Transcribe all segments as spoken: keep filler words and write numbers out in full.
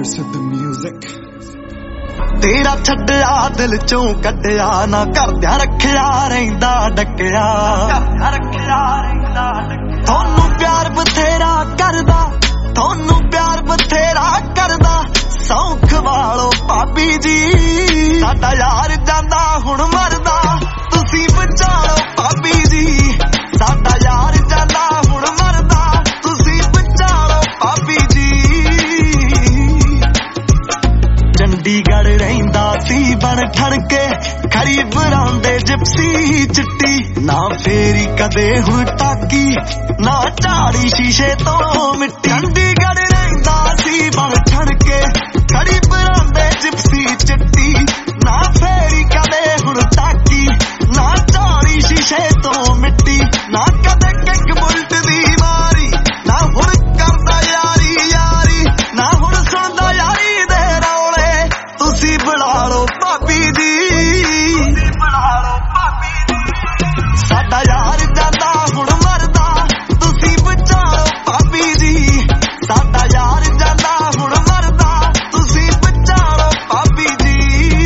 Curse with the music. तेरा छड्डिया दिल चों कड्डिया ना करदियां रखिया रहिंदा डकिया थोनू प्यार बथेरा करदा थोनू प्यार बथेरा करदा सौख वालो भाभी जी साडा यार जांदा हुण मरदा तुसी बचा लो भाभी जी साडा यार जांदा हुण मरदा तुसी बचा लो भाभी जी चंडीगढ़ रहिंदा सी बन ठण के खरी बरांदे जिप्सी चिट्टी ना फेरी कदे हुई टाकी ना झाड़ी शीशे तो मिट्टी चंडीगढ़ रहिंदा सी बन ठण के खरी बरांदे जिप्सी चिट्टी ना फेरी कदे हुई टाकी ना झाड़ी शीशे तो मिट्टी ना कदे किक बुलट दी मारी ना हुण करदा यारी यारी ना हुण सुनदा यारी दे रौले तुसी बुला लो भाभी जी साडा यार जांदा हुण मरदा तुसी बचा लो भाभी जी साडा यार जांदा हुण मरदा तुसी बचा लो भाभी जी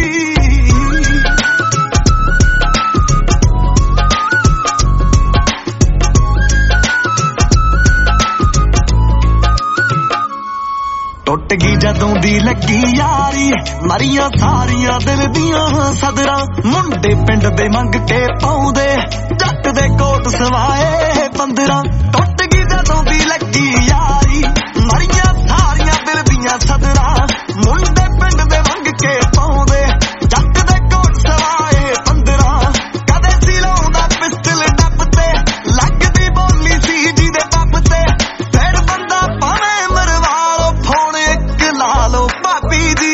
टुट गई जदों दी लगी यारी मरियां सारियां दिल दियां सदरां मुंडे पिंड दे मंग के पाउंदे जट दे कोट सवाए पंदरां टुट गई जदों दी लगी यारी मरियां सारियां दिल दियां सदरां मुंडे पिंड दे मंग के पाउंदे जट दे कोट सवाए पंदरां कदे सी लाउंदा पिस्टल डब ते लगदी बोली सी जी दे पब ते फिर बंदा भावें मरवा लो फोन एक ला लो भाभी जी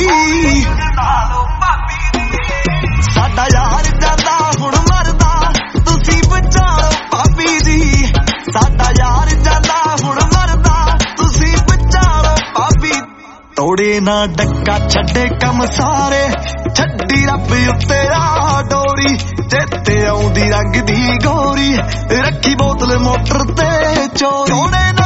साडा यार जांदा हुण मरदा तुसी बचा लो भाभी जी साडा यार जांदा हुण मरदा तुसी बचा लो भाभी तोड़े ना डक्का छड्डे कम सारे छड्डी रब उत्ते आ डोरी चेते आउंदी रंग दी गोरी रखी बोतल मोटर ते चोरी